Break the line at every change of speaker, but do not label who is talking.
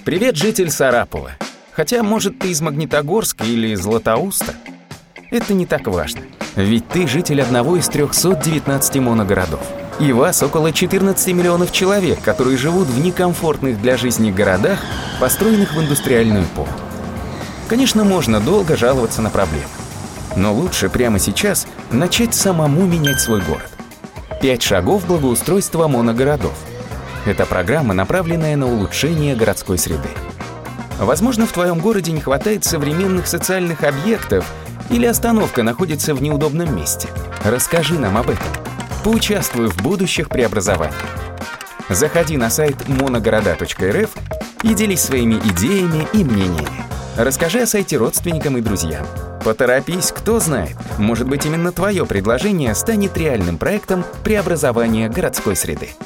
Привет, житель Сарапула. Хотя, может, ты из Магнитогорска или Златоуста? Это не так важно. Ведь ты житель одного из 319 моногородов. И вас около 14 миллионов человек, которые живут в некомфортных для жизни городах, построенных в индустриальную эпоху. Конечно, можно долго жаловаться на проблемы. Но лучше прямо сейчас начать самому менять свой город. 5 шагов благоустройства моногородов. Это программа, направленная на улучшение городской среды. Возможно, в твоем городе не хватает современных социальных объектов или остановка находится в неудобном месте. Расскажи нам об этом. Поучаствуй в будущих преобразованиях. Заходи на сайт monogoroda.rf и делись своими идеями и мнениями. Расскажи о сайте родственникам и друзьям. Поторопись, кто знает, может быть, именно твое предложение станет реальным проектом преобразования городской среды.